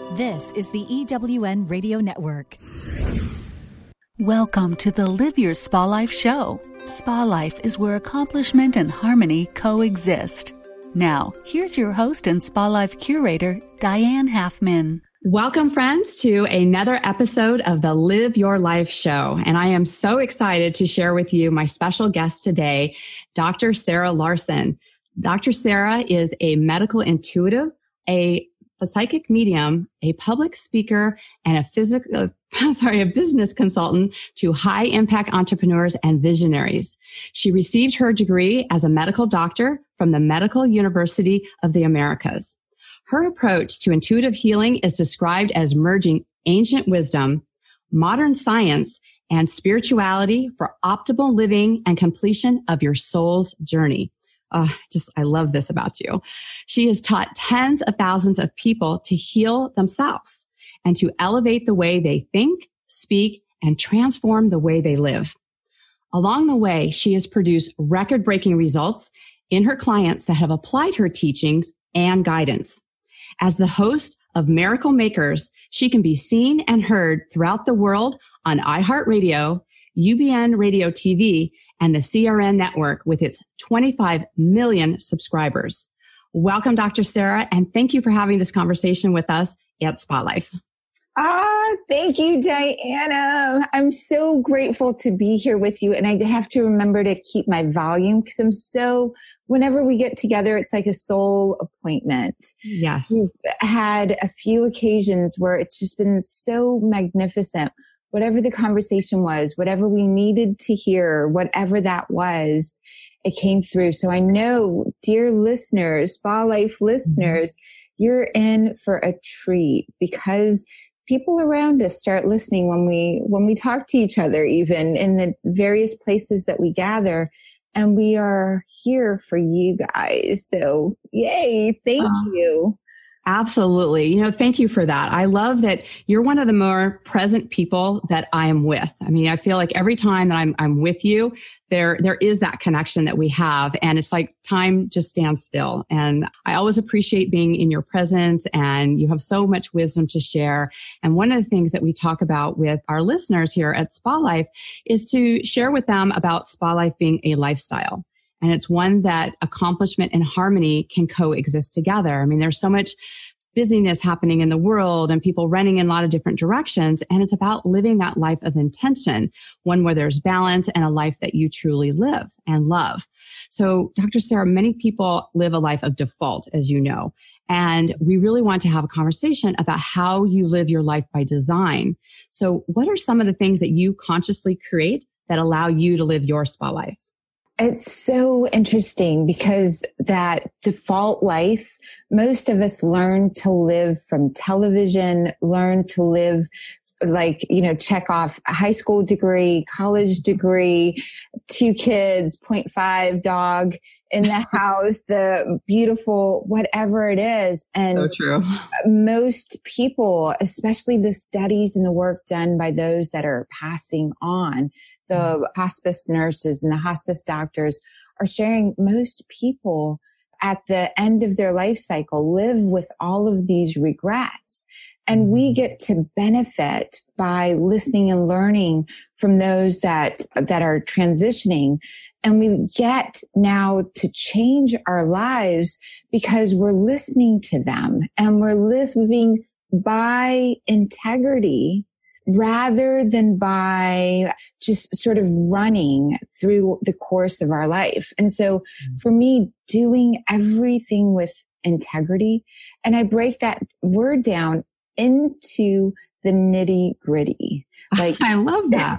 This is the EWN Radio Network. Welcome to the Live Your Spa Life show. Spa Life is where accomplishment and harmony coexist. Now, here's your host and Spa Life curator, Diane Halfman. Welcome, friends, to another episode of the Live Your Life show. And I am so excited to share with you my special guest today, Dr. Sarah Larson. Dr. Sarah is a medical intuitive, a psychic medium, a public speaker, and a business consultant to high impact entrepreneurs and visionaries. She received her degree as a medical doctor from the Medical University of the Americas. Her approach to intuitive healing is described as merging ancient wisdom, modern science, and spirituality for optimal living and completion of your soul's journey. I love this about you. She has taught tens of thousands of people to heal themselves and to elevate the way they think, speak, and transform the way they live. Along the way, she has produced record-breaking results in her clients that have applied her teachings and guidance. As the host of Miracle Makers, she can be seen and heard throughout the world on iHeartRadio, UBN Radio TV, and the CRN network with its 25 million subscribers. Welcome, Dr. Sarah, and thank you for having this conversation with us at Spa Life. Thank you, Diana. I'm so grateful to be here with you. And I have to remember to keep my volume because whenever we get together, it's like a soul appointment. Yes. We've had a few occasions where it's just been so magnificent. Whatever the conversation was, whatever we needed to hear, whatever that was, it came through. So I know, dear listeners, Spa Life listeners, you're in for a treat because people around us start listening when we talk to each other, even in the various places that we gather. And we are here for you guys. So yay. Thank you. Absolutely. Thank you for that. I love that you're one of the more present people that I am with. I mean, I feel like every time that I'm with you, there is that connection that we have. And it's like time just stands still. And I always appreciate being in your presence, and you have so much wisdom to share. And one of the things that we talk about with our listeners here at Spa Life is to share with them about Spa Life being a lifestyle. And it's one that accomplishment and harmony can coexist together. I mean, there's so much busyness happening in the world and people running in a lot of different directions. And it's about living that life of intention, one where there's balance and a life that you truly live and love. So, Dr. Sarah, many people live a life of default, as you know. And we really want to have a conversation about how you live your life by design. So what are some of the things that you consciously create that allow you to live your spa life? It's so interesting because that default life, most of us learn to live from television, learn to live check off a high school degree, college degree, 2 kids, 0.5 dog in the house, the beautiful, whatever it is. And so true. Most people, especially the studies and the work done by those that are passing on, the hospice nurses and the hospice doctors are sharing, most people at the end of their life cycle live with all of these regrets. And we get to benefit by listening and learning from those that are transitioning. And we get now to change our lives because we're listening to them and we're living by integrity rather than by just sort of running through the course of our life. And so for me, doing everything with integrity, and I break that word down into the nitty gritty. Like, I love that.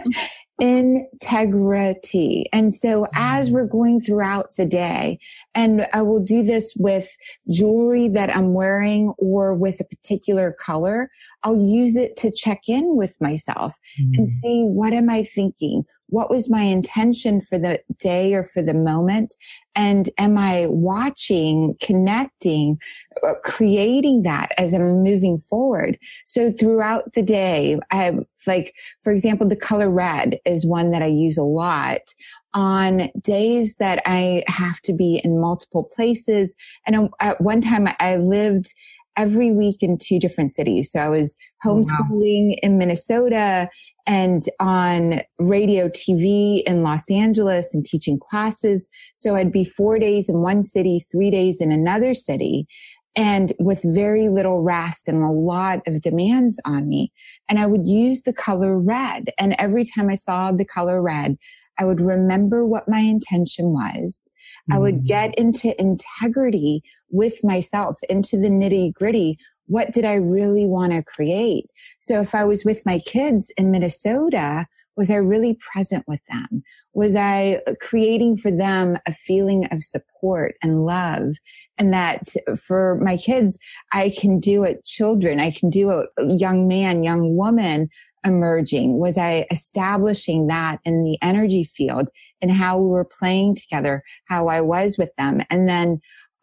Integrity. And so as we're going throughout the day, and I will do this with jewelry that I'm wearing or with a particular color, I'll use it to check in with myself and see, what am I thinking? What was my intention for the day or for the moment? And am I watching, connecting, creating that as I'm moving forward? So throughout the day, for example, the color red is one that I use a lot on days that I have to be in multiple places. And at one time I lived every week in 2 different cities. So I was homeschooling in Minnesota and on radio TV in Los Angeles and teaching classes. So I'd be 4 days in one city, 3 days in another city, and with very little rest and a lot of demands on me. And I would use the color red. And every time I saw the color red, I would remember what my intention was. I would get into integrity with myself, into the nitty gritty. What did I really want to create? So if I was with my kids in Minnesota, was I really present with them? Was I creating for them a feeling of support and love? And that for my kids, I can do it. Children, I can do it. Young man, young woman emerging. Was I establishing that in the energy field and how we were playing together, how I was with them? And then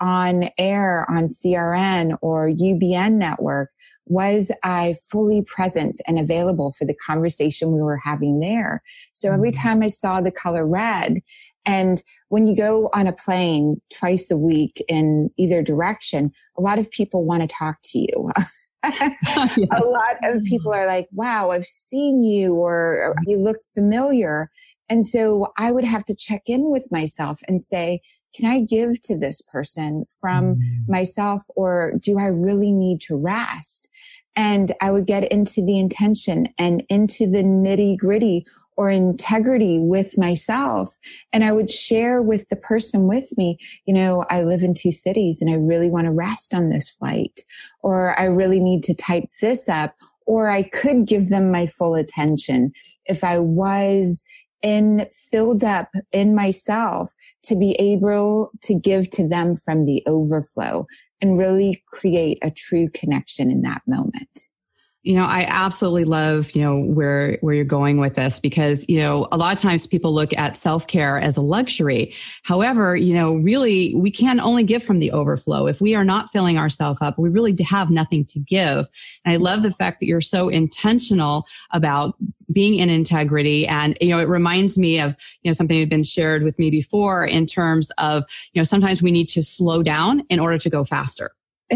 on air, on CRN or UBN network, was I fully present and available for the conversation we were having there? So every time I saw the color red, and when you go on a plane twice a week in either direction, a lot of people want to talk to you. Yes. A lot of people are like, wow, I've seen you, or you look familiar. And so I would have to check in with myself and say, can I give to this person from myself, or do I really need to rest? And I would get into the intention and into the nitty gritty or integrity with myself. And I would share with the person with me, you know, I live in 2 cities and I really want to rest on this flight, or I really need to type this up, or I could give them my full attention if I was filled up in myself to be able to give to them from the overflow and really create a true connection in that moment. You know, I absolutely love, you know, where you're going with this, because, you know, a lot of times people look at self-care as a luxury. However, you know, really, we can only give from the overflow. If we are not filling ourselves up, we really have nothing to give. And I love the fact that you're so intentional about being in integrity. And, you know, it reminds me of, you know, something that had been shared with me before in terms of, you know, sometimes we need to slow down in order to go faster.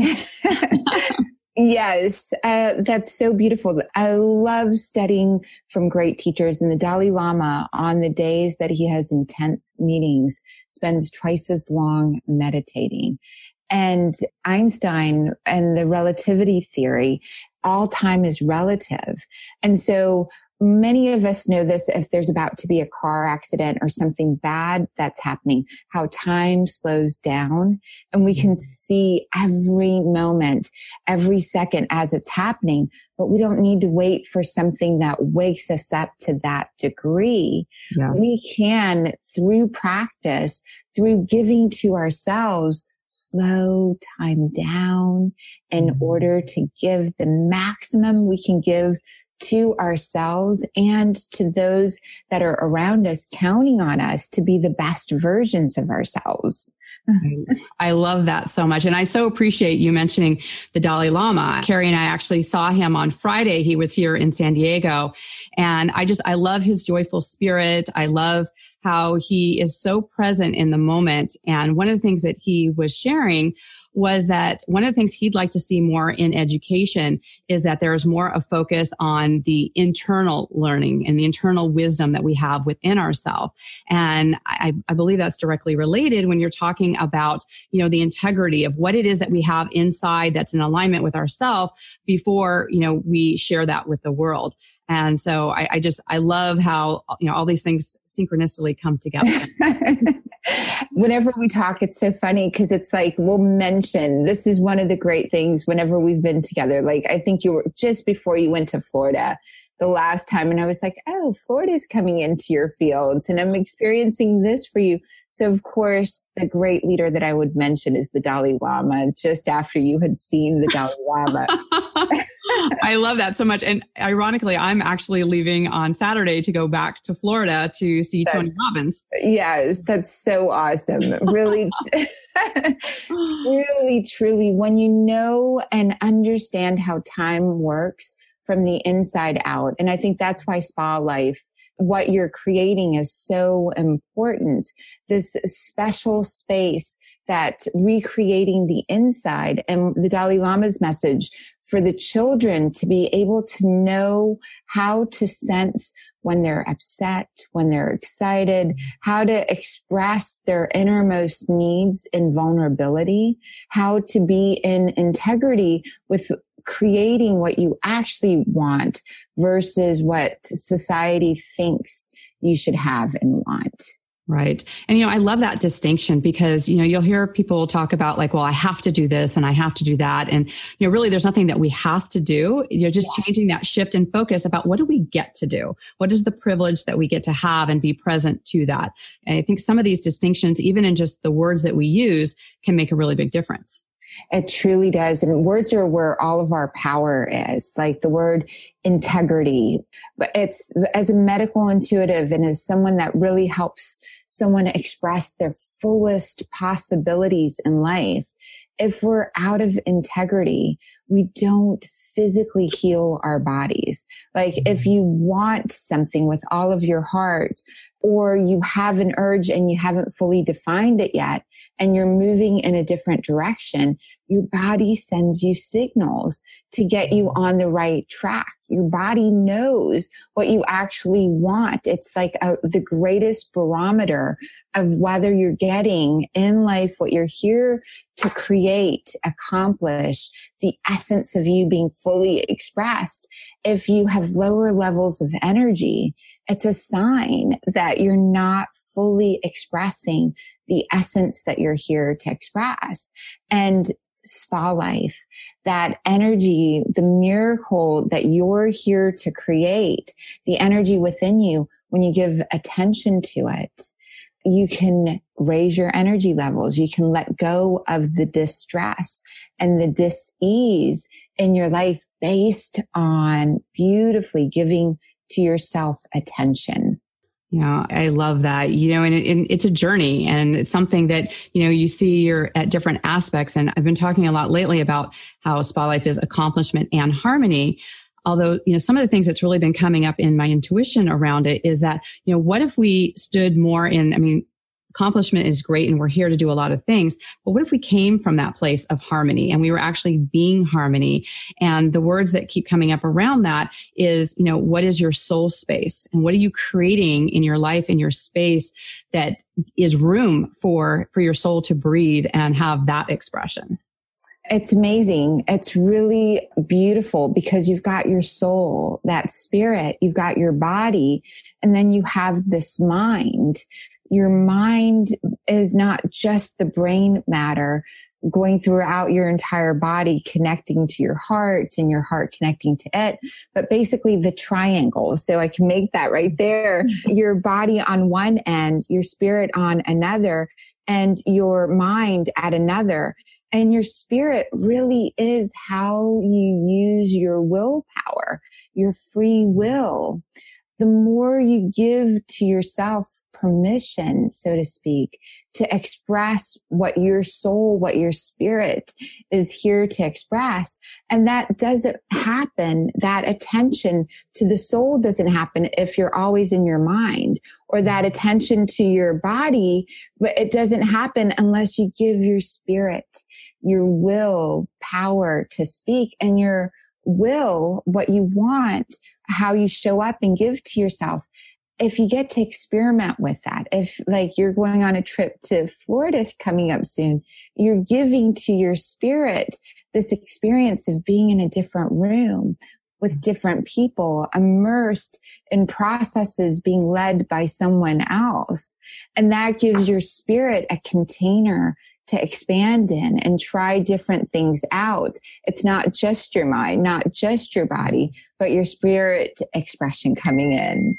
Yes, that's so beautiful. I love studying from great teachers, and the Dalai Lama, on the days that he has intense meetings, spends twice as long meditating. And Einstein and the relativity theory, all time is relative. And so many of us know this if there's about to be a car accident or something bad that's happening, how time slows down and we can see every moment, every second as it's happening, but we don't need to wait for something that wakes us up to that degree. Yeah. We can, through practice, through giving to ourselves, slow time down in order to give the maximum we can give to ourselves and to those that are around us, counting on us to be the best versions of ourselves. I love that so much. And I so appreciate you mentioning the Dalai Lama. Carrie and I actually saw him on Friday. He was here in San Diego. And I love his joyful spirit. I love how he is so present in the moment. And one of the things that he was sharing was that one of the things he'd like to see more in education is that there's more a focus on the internal learning and the internal wisdom that we have within ourselves. And I believe that's directly related when you're talking about, you know, the integrity of what it is that we have inside that's in alignment with ourselves before, you know, we share that with the world. And so I love how, you know, all these things synchronistically come together. Whenever we talk, it's so funny because it's like, we'll mention, this is one of the great things whenever we've been together. Like, I think you were just before you went to Florida the last time. And I was like, oh, Florida's coming into your fields and I'm experiencing this for you. So of course, the great leader that I would mention is the Dalai Lama, just after you had seen the Dalai Lama. I love that so much. And ironically, I'm actually leaving on Saturday to go back to Florida to see Tony Robbins. Yes, that's so awesome. Really, really, truly, when you know and understand how time works from the inside out. And I think that's why Spa Life what you're creating is so important. This special space that recreating the inside, and the Dalai Lama's message for the children to be able to know how to sense when they're upset, when they're excited, how to express their innermost needs in vulnerability, how to be in integrity with creating what you actually want versus what society thinks you should have and want. Right. And, I love that distinction because, you'll hear people talk about like, well, I have to do this and I have to do that. And, really there's nothing that we have to do. You're just changing that shift and focus about what do we get to do? What is the privilege that we get to have and be present to that? And I think some of these distinctions, even in just the words that we use, can make a really big difference. It truly does. And words are where all of our power is, like the word integrity. But it's as a medical intuitive and as someone that really helps someone express their fullest possibilities in life. If we're out of integrity, we don't physically heal our bodies. Like if you want something with all of your heart, or you have an urge and you haven't fully defined it yet, and you're moving in a different direction, your body sends you signals to get you on the right track. Your body knows what you actually want. It's like the greatest barometer of whether you're getting in life what you're here to create, accomplish, the essence of you being fully expressed. If you have lower levels of energy, it's a sign that you're not fully expressing the essence that you're here to express. And spa life, that energy, the miracle that you're here to create, the energy within you, when you give attention to it, you can raise your energy levels. You can let go of the distress and the dis-ease in your life based on beautifully giving to yourself attention. Yeah, I love that. And it's a journey, and it's something that, you see you're at different aspects. And I've been talking a lot lately about how spa life is accomplishment and harmony. Although, some of the things that's really been coming up in my intuition around it is that, what if we stood more in, accomplishment is great and we're here to do a lot of things, but what if we came from that place of harmony and we were actually being harmony? And the words that keep coming up around that is, what is your soul space? And what are you creating in your life, in your space that is room for your soul to breathe and have that expression? It's amazing. It's really beautiful because you've got your soul, that spirit, you've got your body, and then you have this mind. Your mind is not just the brain matter going throughout your entire body, connecting to your heart and your heart connecting to it, but basically the triangle. So I can make that right there. Your body on one end, your spirit on another, and your mind at another. And your spirit really is how you use your willpower, your free will. The more you give to yourself permission, so to speak, to express what your soul, what your spirit is here to express. And that doesn't happen. That attention to the soul doesn't happen if you're always in your mind, or that attention to your body, but it doesn't happen unless you give your spirit, your will, power to speak, and your will, what you want, how you show up and give to yourself. If you get to experiment with that, if like you're going on a trip to Florida coming up soon, you're giving to your spirit this experience of being in a different room with different people, immersed in processes being led by someone else. And that gives your spirit a container to expand in and try different things out. It's not just your mind, not just your body, but your spirit expression coming in.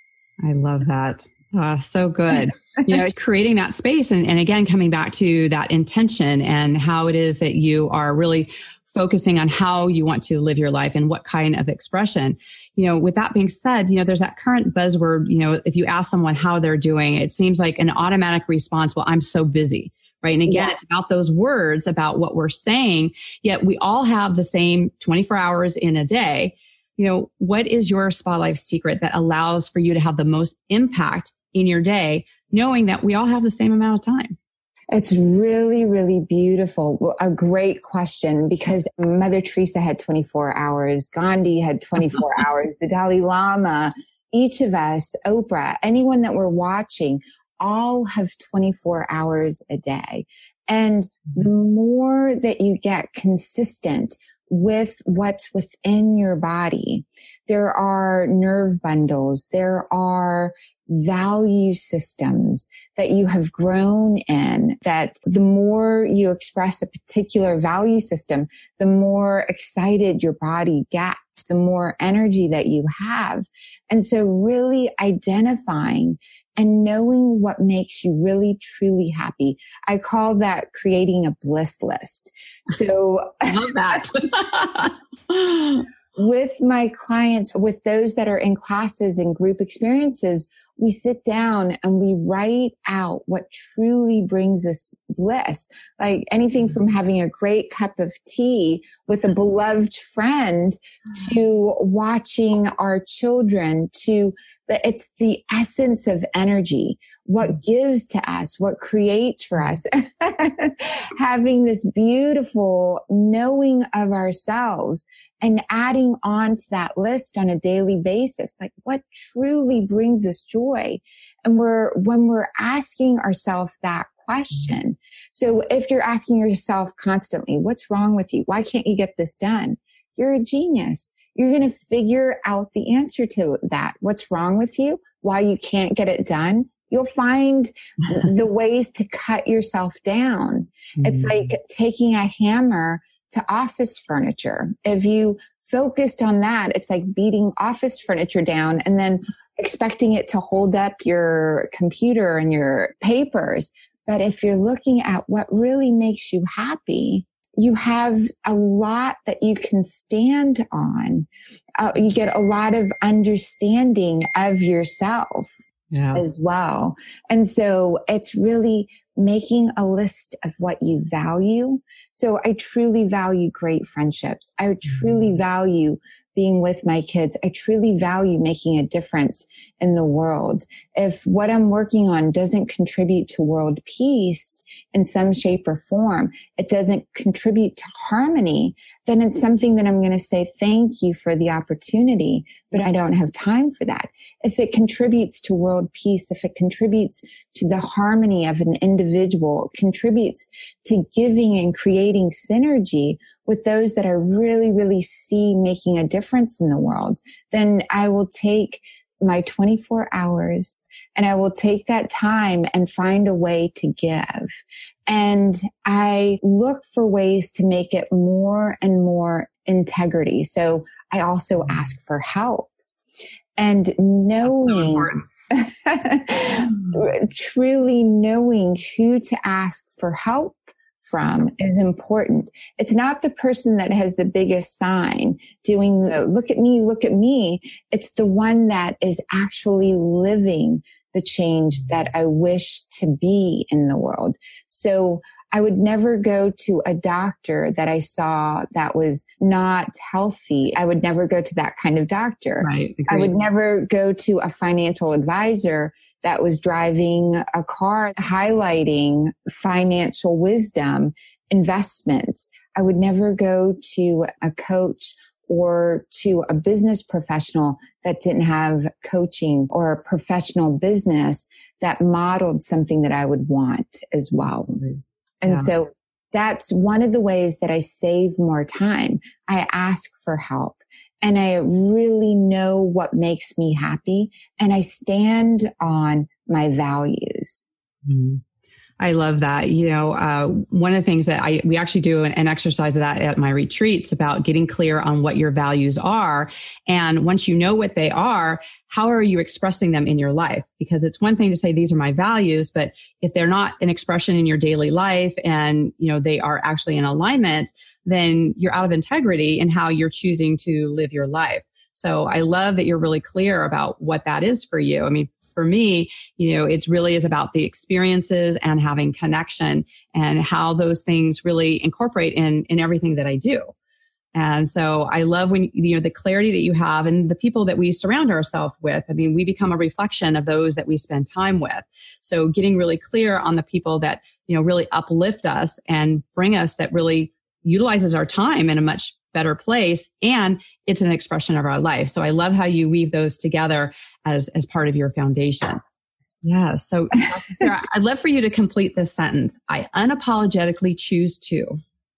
I love that. So good. It's creating that space. And again, coming back to that intention and how it is that you are really focusing on how you want to live your life and what kind of expression. With that being said, there's that current buzzword, if you ask someone how they're doing, it seems like an automatic response, well, I'm so busy. Right. And again, It's about those words, about what we're saying, yet we all have the same 24 hours in a day. what is your Spa Life secret that allows for you to have the most impact in your day, knowing that we all have the same amount of time? It's really, really beautiful. A great question, because Mother Teresa had 24 hours. Gandhi had 24 hours. The Dalai Lama, each of us, Oprah, anyone that we're watching, all have 24 hours a day. And the more that you get consistent with what's within your body, there are nerve bundles, there are value systems that you have grown in, that the more you express a particular value system, the more excited your body gets, the more energy that you have. And so really identifying and knowing what makes you really, truly happy. I call that creating a bliss list. So I love that. With my clients, with those that are in classes and group experiences, we sit down and we write out what truly brings us bliss. Like anything from having a great cup of tea with a beloved friend to watching our children, it's the essence of energy, what gives to us, what creates for us. Having this beautiful knowing of ourselves and adding on to that list on a daily basis, like what truly brings us joy. And when we're asking ourselves that question. So if you're asking yourself constantly, what's wrong with you? Why can't you get this done? You're a genius. You're going to figure out the answer to that. What's wrong with you? Why you can't get it done? You'll find the ways to cut yourself down. It's like taking a hammer to office furniture. If you focused on that, it's like beating office furniture down and then expecting it to hold up your computer and your papers. But if you're looking at what really makes you happy, you have a lot that you can stand on. You get a lot of understanding of yourself as well. And so it's really making a list of what you value. So I truly value great friendships. I truly value being with my kids. I truly value making a difference in the world. If what I'm working on doesn't contribute to world peace in some shape or form, it doesn't contribute to harmony, then it's something that I'm going to say, thank you for the opportunity, but I don't have time for that. If it contributes to world peace, if it contributes to the harmony of an individual, contributes to giving and creating synergy with those that I really, really see making a difference in the world, then I will take my 24 hours and I will take that time and find a way to give. And I look for ways to make it more and more integrity. So I also ask for help and knowing, truly knowing who to ask for help from is important. It's not the person that has the biggest sign doing the look at me. It's the one that is actually living the change that I wish to be in the world. So I would never go to a doctor that I saw that was not healthy. I would never go to that kind of doctor. Right, I would never go to a financial advisor that was driving a car highlighting financial wisdom, investments. I would never go to a coach or to a business professional that didn't have coaching or a professional business that modeled something that I would want as well. And so that's one of the ways that I save more time. I ask for help and I really know what makes me happy and I stand on my values. I love that. One of the things that we actually do an exercise of that at my retreats about getting clear on what your values are. And once you know what they are, how are you expressing them in your life? Because it's one thing to say, these are my values, but if they're not an expression in your daily life and, they are actually in alignment, then you're out of integrity in how you're choosing to live your life. So I love that you're really clear about what that is for you. I mean, for me, it really is about the experiences and having connection and how those things really incorporate in everything that I do. And so I love when, the clarity that you have and the people that we surround ourselves with. I mean, we become a reflection of those that we spend time with. So getting really clear on the people that, really uplift us and bring us, that really utilizes our time in a much better place. And it's an expression of our life. So I love how you weave those together as part of your foundation. Yeah. So Sarah, I'd love for you to complete this sentence. I unapologetically choose to.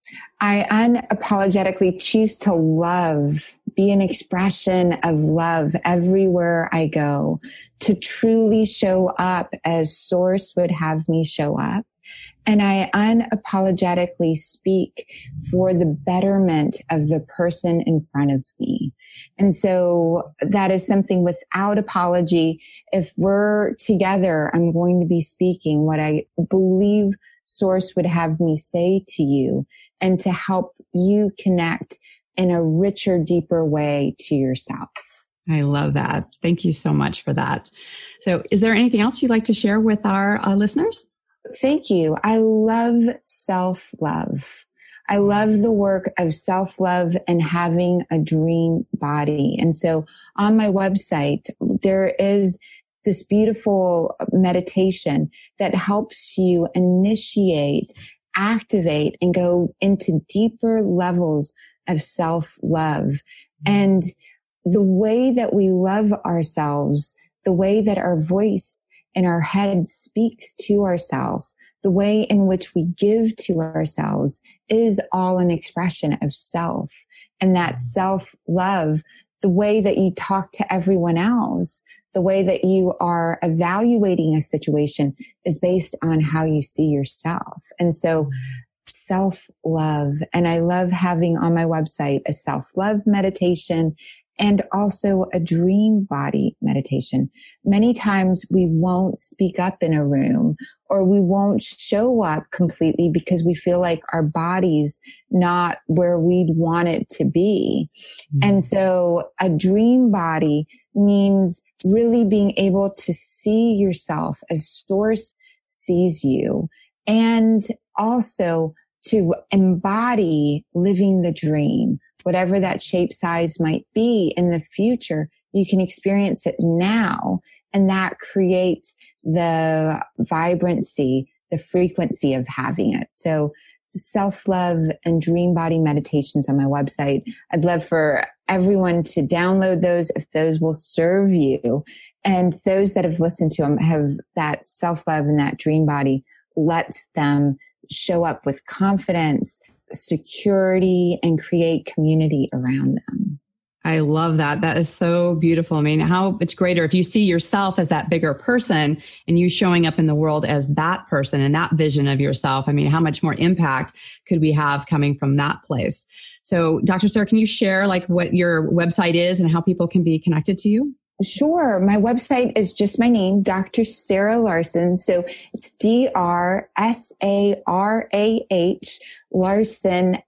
I unapologetically choose to love, be an expression of love everywhere I go, to truly show up as Source would have me show up. And I unapologetically speak for the betterment of the person in front of me. And so that is something without apology. If we're together, I'm going to be speaking what I believe Source would have me say to you, and to help you connect in a richer, deeper way to yourself. I love that. Thank you so much for that. So is there anything else you'd like to share with our listeners? Thank you. I love self-love. I love the work of self-love and having a dream body. And so on my website, there is this beautiful meditation that helps you initiate, activate, and go into deeper levels of self-love. And the way that we love ourselves, the way that our voice in our head speaks to ourselves, the way in which we give to ourselves is all an expression of self. And that self-love, the way that you talk to everyone else, the way that you are evaluating a situation is based on how you see yourself. And so self-love, and I love having on my website a self-love meditation and also a dream body meditation. Many times we won't speak up in a room, or we won't show up completely because we feel like our body's not where we'd want it to be. Mm-hmm. And so a dream body means really being able to see yourself as Source sees you, and also to embody living the dream. Whatever that shape size might be in the future, you can experience it now. And that creates the vibrancy, the frequency of having it. So self-love and dream body meditations on my website. I'd love for everyone to download those if those will serve you. And those that have listened to them have that self-love and that dream body lets them show up with confidence, security, and create community around them. I love that. That is so beautiful. I mean, how much greater if you see yourself as that bigger person and you showing up in the world as that person and that vision of yourself. I mean, how much more impact could we have coming from that place? So Dr. Sarah, can you share what your website is and how people can be connected to you? Sure. My website is just my name, Dr. Sarah Larsen. So it's DrSarah, Larsen,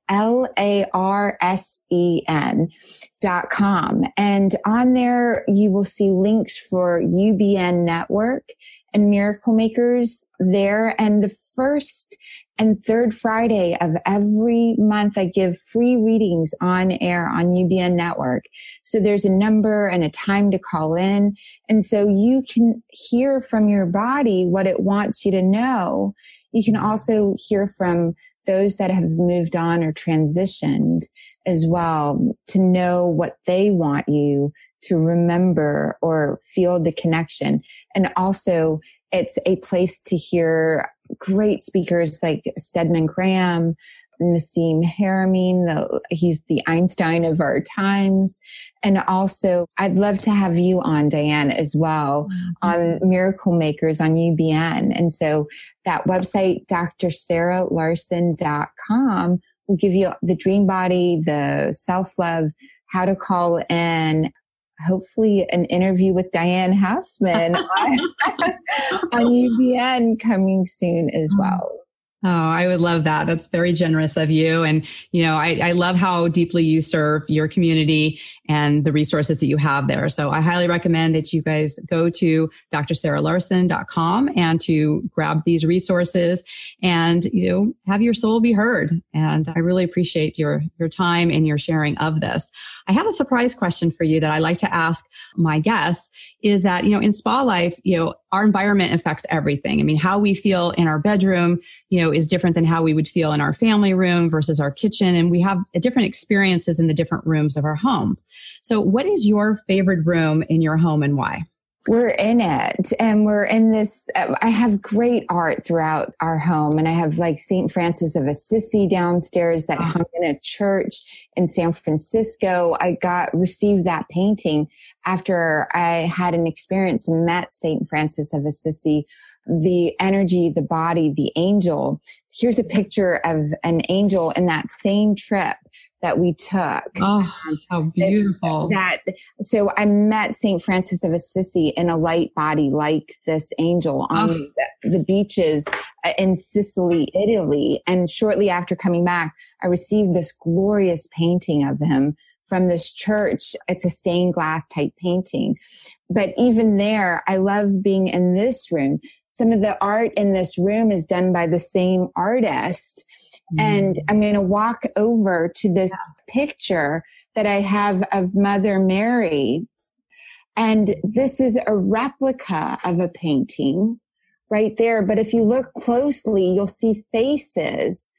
LARSEN.com. And on there, you will see links for UBN Network and Miracle Makers there. And the first and third Friday of every month, I give free readings on air on UBN Network. So there's a number and a time to call in. And so you can hear from your body what it wants you to know. You can also hear from those that have moved on or transitioned as well, to know what they want you to remember or feel the connection. And also it's a place to hear great speakers like Stedman Graham, Nassim Haramein, he's the Einstein of our times. And also, I'd love to have you on, Diane, as well, on Miracle Makers on UBN. And so that website, DrSarahLarsen.com, will give you the dream body, the self-love, how to call in, hopefully an interview with Diane Huffman on UBN coming soon as well. Oh, I would love that. That's very generous of you. And, I love how deeply you serve your community and the resources that you have there. So I highly recommend that you guys go to drsarahlarson.com and to grab these resources and, have your soul be heard. And I really appreciate your time and your sharing of this. I have a surprise question for you that I like to ask my guests is that, in spa life, our environment affects everything. I mean, how we feel in our bedroom, is different than how we would feel in our family room versus our kitchen. And we have different experiences in the different rooms of our home. So what is your favorite room in your home and why? We're in it, and we're in this. I have great art throughout our home, and I have like St. Francis of Assisi downstairs that hung in a church in San Francisco. I received that painting after I had an experience and met St. Francis of Assisi. The energy, the body, the angel. Here's a picture of an angel in that same trip that we took. Oh, how beautiful. So I met St. Francis of Assisi in a light body like this angel on the beaches in Sicily, Italy. And shortly after coming back, I received this glorious painting of him from this church. It's a stained glass type painting. But even there, I love being in this room. Some of the art in this room is done by the same artist. And I'm going to walk over to this picture that I have of Mother Mary. And this is a replica of a painting right there. But if you look closely, you'll see faces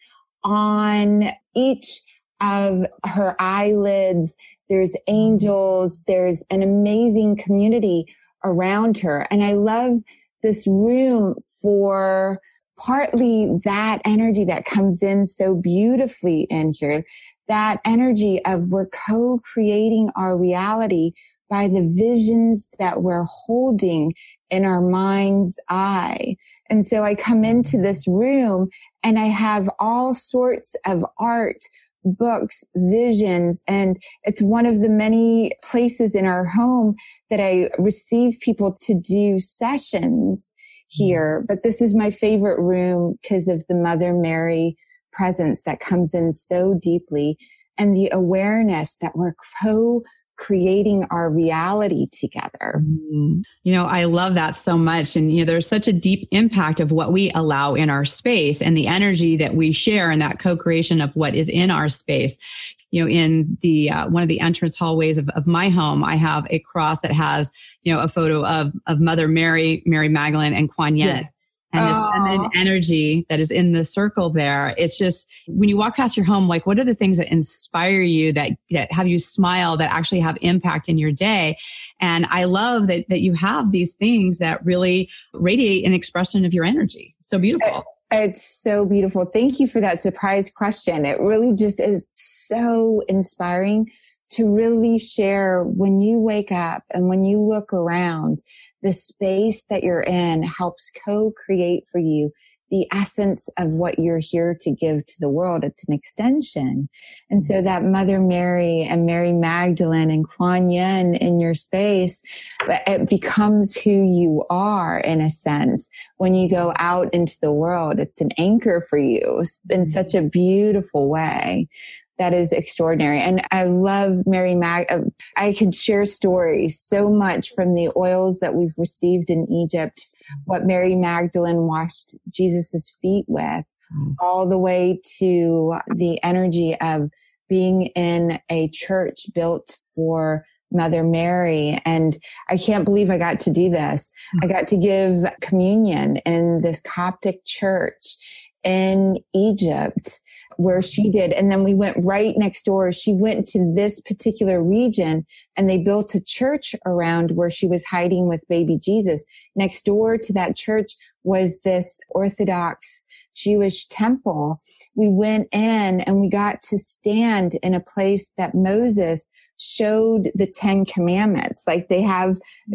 on each of her eyelids. There's angels. There's an amazing community around her. And I love this room for partly that energy that comes in so beautifully in here, that energy of we're co-creating our reality by the visions that we're holding in our mind's eye. And so I come into this room and I have all sorts of art, books, visions, and it's one of the many places in our home that I receive people to do sessions here. But this is my favorite room because of the Mother Mary presence that comes in so deeply and the awareness that we're co-creating our reality together. I love that so much. And, there's such a deep impact of what we allow in our space and the energy that we share in that co-creation of what is in our space. In the one of the entrance hallways of my home, I have a cross that has, a photo of Mother Mary, Mary Magdalene, and Kuan Yin. Yes. And this feminine energy that is in the circle there. It's just, when you walk past your home, like, what are the things that inspire you, that have you smile, that actually have impact in your day? And I love that you have these things that really radiate an expression of your energy. So beautiful. It's so beautiful. Thank you for that surprise question. It really just is so inspiring to really share when you wake up and when you look around, the space that you're in helps co-create for you the essence of what you're here to give to the world. It's an extension. And so that Mother Mary and Mary Magdalene and Kuan Yin in your space, it becomes who you are in a sense. When you go out into the world, it's an anchor for you in such a beautiful way. That is extraordinary. And I love Mary I could share stories so much from the oils that we've received in Egypt, what Mary Magdalene washed Jesus's feet with, all the way to the energy of being in a church built for Mother Mary. And I can't believe I got to do this. I got to give communion in this Coptic church in Egypt where she did. And then we went right next door. She went to this particular region and they built a church around where she was hiding with baby Jesus. Next door to that church was this Orthodox Jewish temple. We went in and we got to stand in a place that Moses showed the 10 commandments. Like they have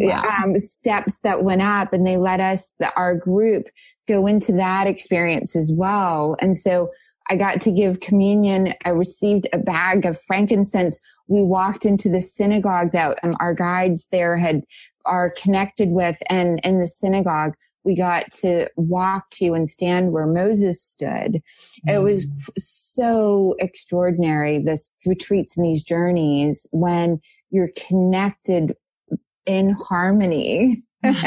steps that went up, and they let us, our group, go into that experience as well. And so I got to give communion. I received a bag of frankincense. We walked into the synagogue that our guides there are connected with. And in the synagogue, we got to walk to and stand where Moses stood. It was so extraordinary, this retreats and these journeys, when you're connected in harmony,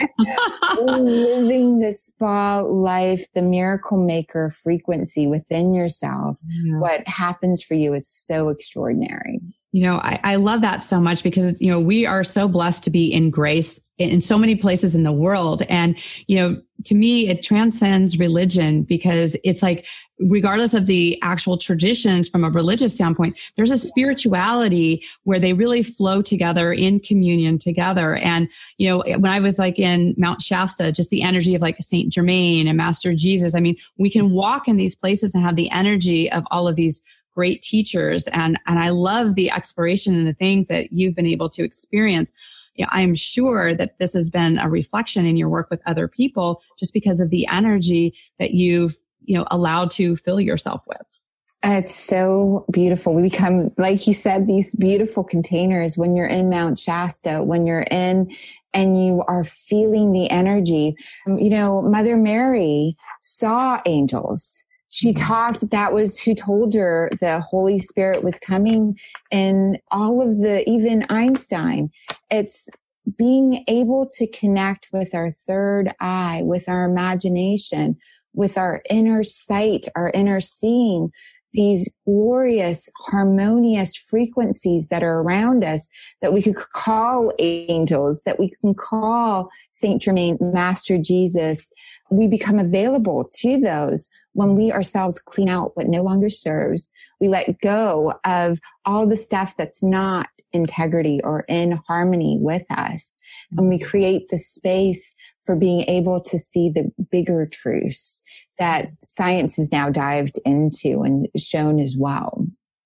living the spa life, the miracle maker frequency within yourself. Yeah. What happens for you is so extraordinary. I love that so much because, we are so blessed to be in grace in so many places in the world. And, to me, it transcends religion because it's like, regardless of the actual traditions from a religious standpoint, there's a spirituality where they really flow together in communion together. And, when I was like in Mount Shasta, just the energy of like Saint Germain and Master Jesus, I mean, we can walk in these places and have the energy of all of these great teachers. And I love the exploration and the things that you've been able to experience. I'm sure that this has been a reflection in your work with other people just because of the energy that you've, allowed to fill yourself with. It's so beautiful. We become, like you said, these beautiful containers when you're in Mount Shasta, when you're in and you are feeling the energy. Mother Mary saw angels. She talked, that was who told her the Holy Spirit was coming, and all of even Einstein. It's being able to connect with our third eye, with our imagination, with our inner sight, our inner seeing, these glorious, harmonious frequencies that are around us that we could call angels, that we can call Saint Germain, Master Jesus. We become available to those when we ourselves clean out what no longer serves. We let go of all the stuff that's not integrity or in harmony with us. And we create the space for being able to see the bigger truths that science has now dived into and shown as well.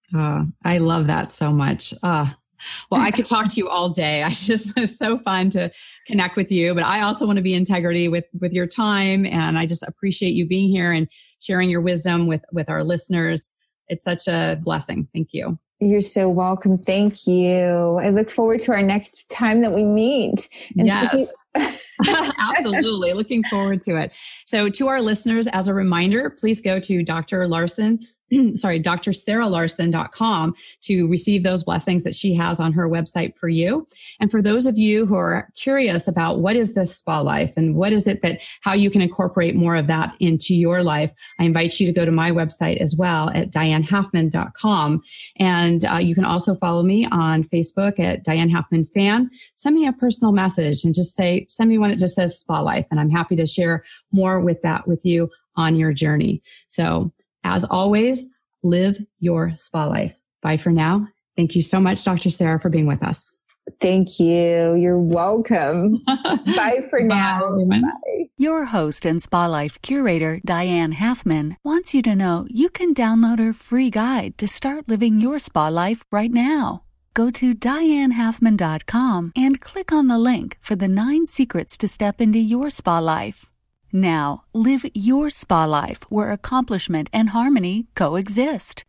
I love that so much. Well, I could talk to you all day. It's so fun to connect with you, but I also want to be in integrity with your time. And I just appreciate you being here and sharing your wisdom with our listeners. It's such a blessing. Thank you. You're so welcome. Thank you. I look forward to our next time that we meet. And yes, absolutely. Looking forward to it. So to our listeners, as a reminder, please go to DrSarahLarson.com to receive those blessings that she has on her website for you. And for those of you who are curious about what is this spa life and what is it how you can incorporate more of that into your life, I invite you to go to my website as well at DianeHalfman.com. And you can also follow me on Facebook at Diane Halfman Fan. Send me a personal message and just send me one that just says spa life. And I'm happy to share more with you on your journey. So as always, live your spa life. Bye for now. Thank you so much, Dr. Sarah, for being with us. Thank you. You're welcome. Bye for now. Bye. Your host and Spa Life curator, Diane Halfman, wants you to know you can download her free guide to start living your spa life right now. Go to DianeHalfman.com and click on the link for the 9 secrets to step into your spa life. Now, live your spa life where accomplishment and harmony coexist.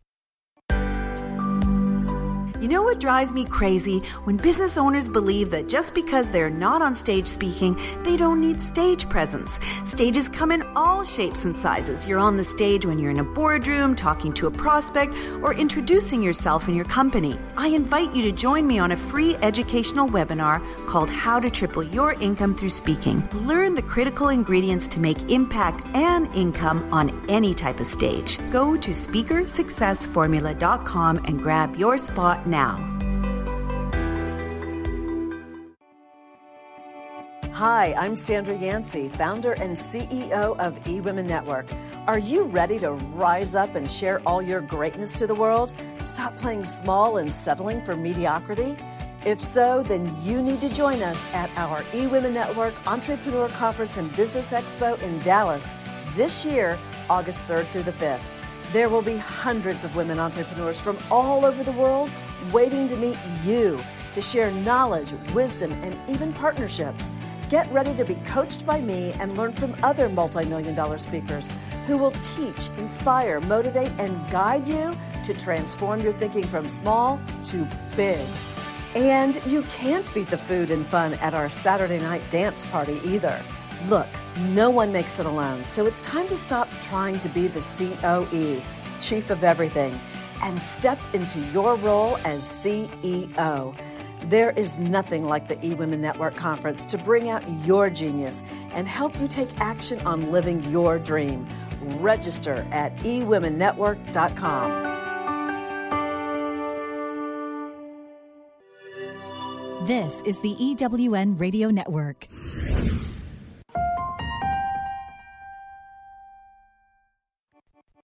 You know what drives me crazy? When business owners believe that just because they're not on stage speaking, they don't need stage presence. Stages come in all shapes and sizes. You're on the stage when you're in a boardroom, talking to a prospect, or introducing yourself and your company. I invite you to join me on a free educational webinar called How to Triple Your Income Through Speaking. Learn the critical ingredients to make impact and income on any type of stage. Go to speakersuccessformula.com and grab your spot now. Hi, I'm Sandra Yancey, founder and CEO of eWomen Network. Are you ready to rise up and share all your greatness to the world? Stop playing small and settling for mediocrity? If so, then you need to join us at our eWomen Network Entrepreneur Conference and Business Expo in Dallas this year, August 3rd through the 5th. There will be hundreds of women entrepreneurs from all over the world waiting to meet you to share knowledge, wisdom, and even partnerships. Get ready to be coached by me and learn from other multi-million-dollar speakers who will teach, inspire, motivate, and guide you to transform your thinking from small to big. And you can't beat the food and fun at our Saturday night dance party either. Look, no one makes it alone, so it's time to stop trying to be the COE, Chief of Everything, and step into your role as CEO. There is nothing like the eWomen Network Conference to bring out your genius and help you take action on living your dream. Register at eWomenNetwork.com. This is the EWN Radio Network.